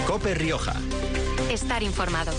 COPE Rioja. Estar informado.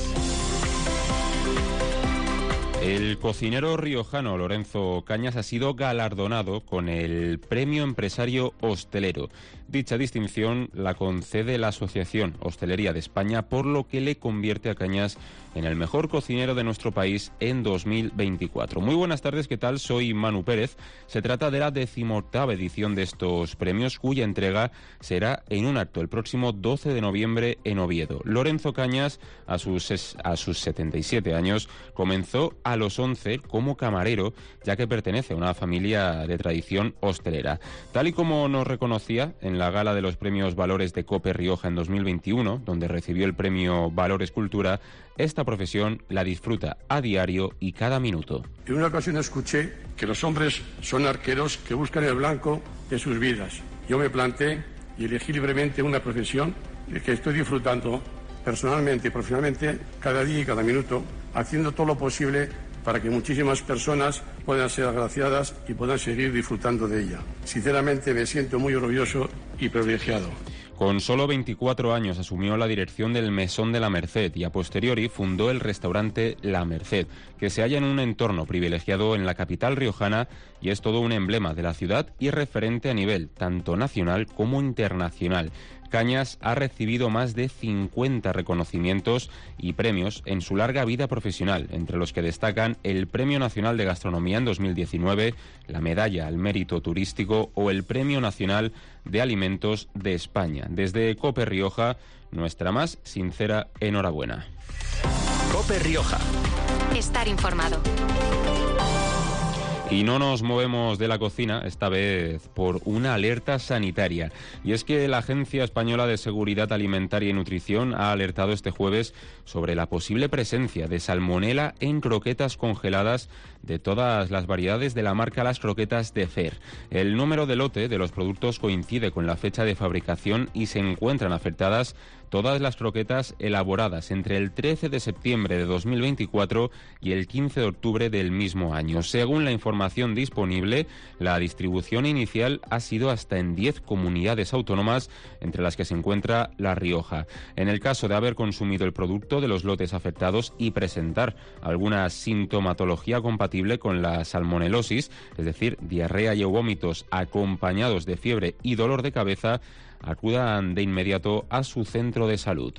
El cocinero riojano Lorenzo Cañas ha sido galardonado con el Premio Empresario Hostelero. Dicha distinción la concede la Asociación Hostelería de España, por lo que le convierte a Cañas en el mejor cocinero de nuestro país en 2024. Muy buenas tardes, ¿qué tal? Soy Manu Pérez. Se trata de la 18ª edición de estos premios, cuya entrega será en un acto el próximo 12 de noviembre en Oviedo. Lorenzo Cañas, a sus 77 años, comenzó a los 11 como camarero, ya que pertenece a una familia de tradición hostelera. Tal y como nos reconocía en la gala de los premios Valores de COPE Rioja en 2021, donde recibió el premio Valores Cultura, esta profesión la disfruta a diario y cada minuto. En una ocasión escuché que los hombres son arqueros que buscan el blanco de sus vidas. Yo me planté y elegí libremente una profesión de que estoy disfrutando personalmente y profesionalmente cada día y cada minuto, haciendo todo lo posible para que muchísimas personas puedan ser agraciadas y puedan seguir disfrutando de ella. Sinceramente me siento muy orgulloso y privilegiado. Con solo 24 años asumió la dirección del Mesón de la Merced y a posteriori fundó el restaurante La Merced, que se halla en un entorno privilegiado en la capital riojana y es todo un emblema de la ciudad y referente a nivel tanto nacional como internacional. Cañas ha recibido más de 50 reconocimientos y premios en su larga vida profesional, entre los que destacan el Premio Nacional de Gastronomía en 2019, la Medalla al Mérito Turístico o el Premio Nacional de Alimentos de España. Desde COPE Rioja, nuestra más sincera enhorabuena. COPE Rioja. Estar informado. Y no nos movemos de la cocina, esta vez por una alerta sanitaria. Y es que la Agencia Española de Seguridad Alimentaria y Nutrición ha alertado este jueves sobre la posible presencia de salmonela en croquetas congeladas de todas las variedades de la marca Las Croquetas de Fer. El número de lote de los productos coincide con la fecha de fabricación y se encuentran afectadas todas las croquetas elaboradas entre el 13 de septiembre de 2024 y el 15 de octubre del mismo año. Según la información disponible, la distribución inicial ha sido hasta en 10 comunidades autónomas, entre las que se encuentra La Rioja. En el caso de haber consumido el producto de los lotes afectados y presentar alguna sintomatología compatible con la salmonelosis, es decir, diarrea y vómitos acompañados de fiebre y dolor de cabeza, acudan de inmediato a su centro de salud.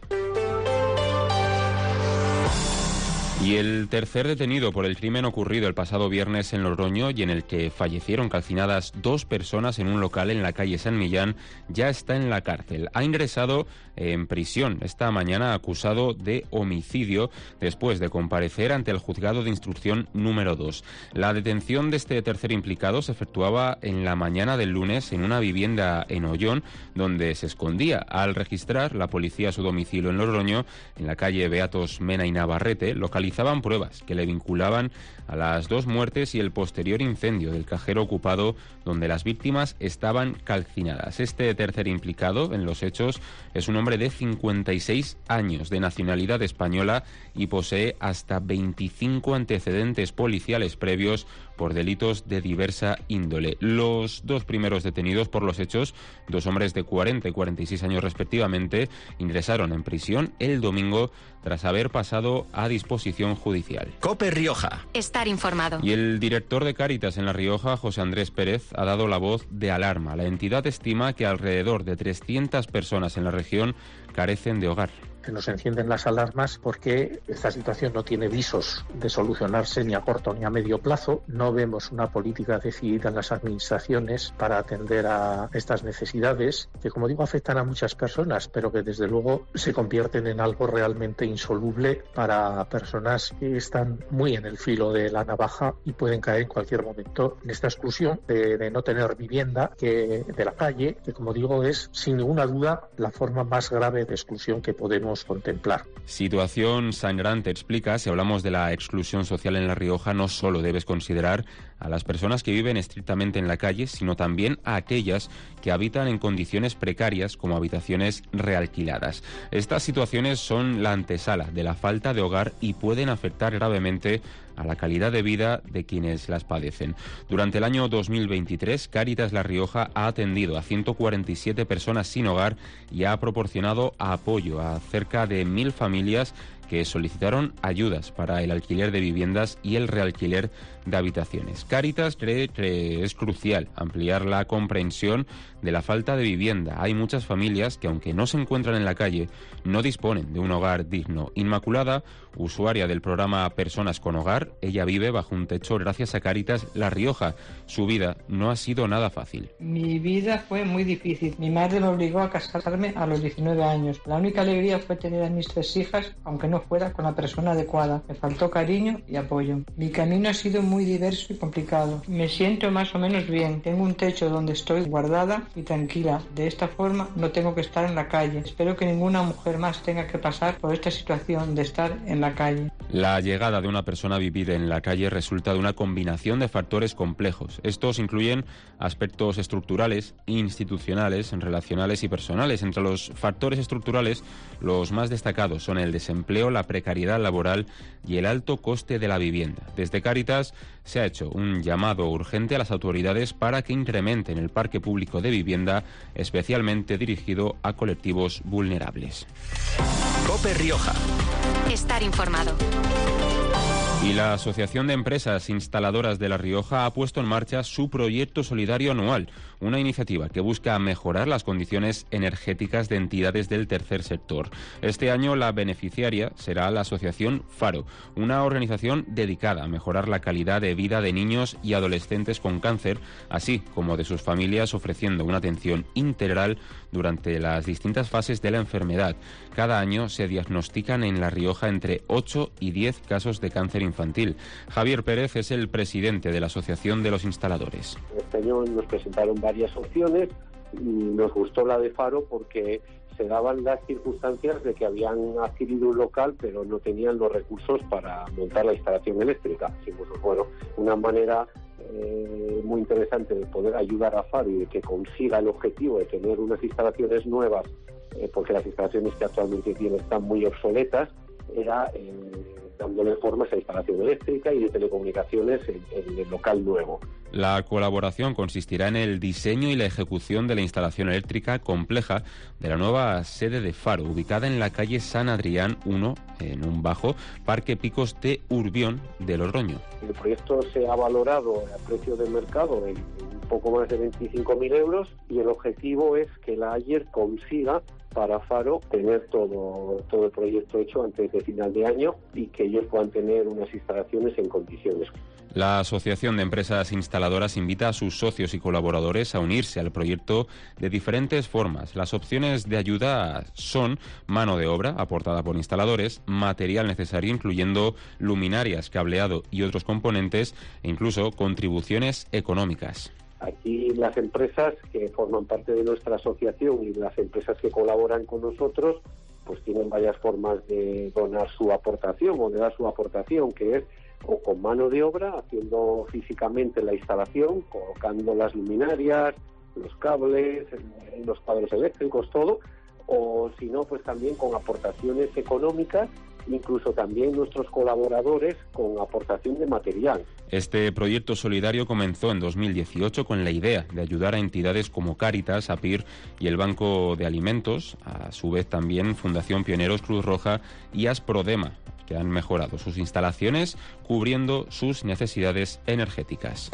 Y el tercer detenido por el crimen ocurrido el pasado viernes en Logroño y en el que fallecieron calcinadas 2 personas en un local en la calle San Millán ya está en la cárcel. Ha ingresado en prisión esta mañana acusado de homicidio después de comparecer ante el juzgado de instrucción número 2. La detención de este tercer implicado se efectuaba en la mañana del lunes en una vivienda en Ollón, donde se escondía. Al registrar la policía su domicilio en Logroño, en la calle Beatos Mena y Navarrete, localizaban pruebas que le vinculaban a las 2 muertes y el posterior incendio del cajero ocupado donde las víctimas estaban calcinadas. Este tercer implicado en los hechos es un hombre de 56 años, de nacionalidad española y posee hasta 25 antecedentes policiales previos por delitos de diversa índole. Los 2 primeros detenidos por los hechos, 2 hombres de 40 y 46 años respectivamente, ingresaron en prisión el domingo tras haber pasado a disposición judicial. COPE Rioja. Estar informado. Y el director de Cáritas en La Rioja, José Andrés Pérez, ha dado la voz de alarma. La entidad estima que alrededor de 300 personas en la región carecen de hogar. Se nos encienden las alarmas porque esta situación no tiene visos de solucionarse ni a corto ni a medio plazo. No vemos una política decidida en las administraciones para atender a estas necesidades que, como digo, afectan a muchas personas, pero que desde luego se convierten en algo realmente insoluble para personas que están muy en el filo de la navaja y pueden caer en cualquier momento en esta exclusión de no tener vivienda, que de la calle, que, como digo, es sin ninguna duda la forma más grave de exclusión que podemos contemplar. Situación sangrante, explica. Si hablamos de la exclusión social en La Rioja, no solo debes considerar a las personas que viven estrictamente en la calle, sino también a aquellas que habitan en condiciones precarias como habitaciones realquiladas. Estas situaciones son la antesala de la falta de hogar y pueden afectar gravemente a la calidad de vida de quienes las padecen. Durante el año 2023, Cáritas La Rioja ha atendido a 147 personas sin hogar y ha proporcionado apoyo a cerca de 1.000 familias que solicitaron ayudas para el alquiler de viviendas y el realquiler de habitaciones. Cáritas cree que es crucial ampliar la comprensión de la falta de vivienda. Hay muchas familias que, aunque no se encuentran en la calle, no disponen de un hogar digno. Inmaculada, usuaria del programa Personas con Hogar, ella vive bajo un techo gracias a Cáritas La Rioja. Su vida no ha sido nada fácil. Mi vida fue muy difícil. Mi madre me obligó a casarme a los 19 años. La única alegría fue tener a mis 3 hijas, aunque no fuera con la persona adecuada. Me faltó cariño y apoyo. Mi camino ha sido muy diverso y complicado. Me siento más o menos bien. Tengo un techo donde estoy guardada y tranquila. De esta forma no tengo que estar en la calle. Espero que ninguna mujer más tenga que pasar por esta situación de estar en la calle. La llegada de una persona a vivir en la calle resulta de una combinación de factores complejos. Estos incluyen aspectos estructurales, institucionales, relacionales y personales. Entre los factores estructurales, los más destacados son el desempleo, la precariedad laboral y el alto coste de la vivienda. Desde Cáritas se ha hecho un llamado urgente a las autoridades para que incrementen el parque público de vivienda, especialmente dirigido a colectivos vulnerables. COPE Rioja. Estar informado. Y la Asociación de Empresas Instaladoras de La Rioja ha puesto en marcha su proyecto solidario anual, una iniciativa que busca mejorar las condiciones energéticas de entidades del tercer sector. Este año la beneficiaria será la Asociación Faro, una organización dedicada a mejorar la calidad de vida de niños y adolescentes con cáncer, así como de sus familias, ofreciendo una atención integral durante las distintas fases de la enfermedad. Cada año se diagnostican en La Rioja entre 8 y 10 casos de cáncer infantil. Javier Pérez es el presidente de la Asociación de los Instaladores. Este año nos presentaron varias opciones y nos gustó la de Faro porque se daban las circunstancias de que habían adquirido un local pero no tenían los recursos para montar la instalación eléctrica. Así pues, bueno, una manera muy interesante de poder ayudar a Faro y de que consiga el objetivo de tener unas instalaciones nuevas, porque las instalaciones que actualmente tiene están muy obsoletas, era dándole forma a esa instalación eléctrica y de telecomunicaciones en el local nuevo. La colaboración consistirá en el diseño y la ejecución de la instalación eléctrica compleja de la nueva sede de Faro, ubicada en la calle San Adrián 1, en un bajo, Parque Picos de Urbión de Logroño. El proyecto se ha valorado a precio de mercado en un poco más de 25.000 euros y el objetivo es que la Ayer consiga para Faro tener todo el proyecto hecho antes de final de año y que ellos puedan tener unas instalaciones en condiciones. La Asociación de Empresas Instaladoras invita a sus socios y colaboradores a unirse al proyecto de diferentes formas. Las opciones de ayuda son mano de obra aportada por instaladores, material necesario incluyendo luminarias, cableado y otros componentes e incluso contribuciones económicas. Aquí las empresas que forman parte de nuestra asociación y las empresas que colaboran con nosotros pues tienen varias formas de donar su aportación o de dar su aportación, que es o con mano de obra, haciendo físicamente la instalación, colocando las luminarias, los cables, los cuadros eléctricos, todo, o si no, pues también con aportaciones económicas, incluso también nuestros colaboradores con aportación de material. Este proyecto solidario comenzó en 2018 con la idea de ayudar a entidades como Cáritas, APIR y el Banco de Alimentos, a su vez también Fundación Pioneros, Cruz Roja y Asprodema, que han mejorado sus instalaciones cubriendo sus necesidades energéticas.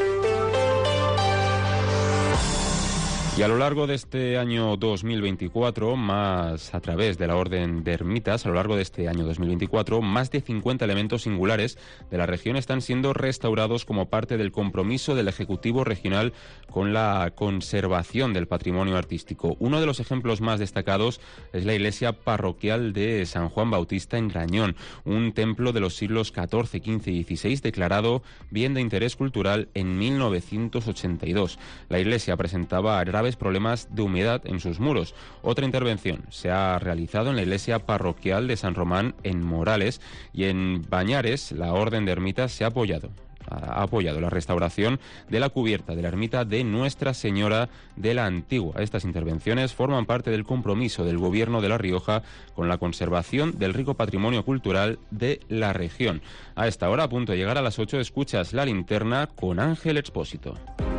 Y a lo largo de este año 2024, más a través de la Orden de Ermitas, a lo largo de este año 2024, más de 50 elementos singulares de la región están siendo restaurados como parte del compromiso del Ejecutivo Regional con la conservación del patrimonio artístico. Uno de los ejemplos más destacados es la iglesia parroquial de San Juan Bautista en Grañón, un templo de los siglos XIV, XV y XVI declarado bien de interés cultural en 1982. La iglesia presentaba graves problemas de humedad en sus muros. Otra intervención se ha realizado en la iglesia parroquial de San Román en Morales y en Bañares la Orden de Ermitas se ha apoyado ha apoyado la restauración de la cubierta de la ermita de Nuestra Señora de la Antigua. Estas intervenciones forman parte del compromiso del Gobierno de La Rioja con la conservación del rico patrimonio cultural de la región. A esta hora, a punto de llegar a las 8, escuchas La Linterna con Ángel Expósito.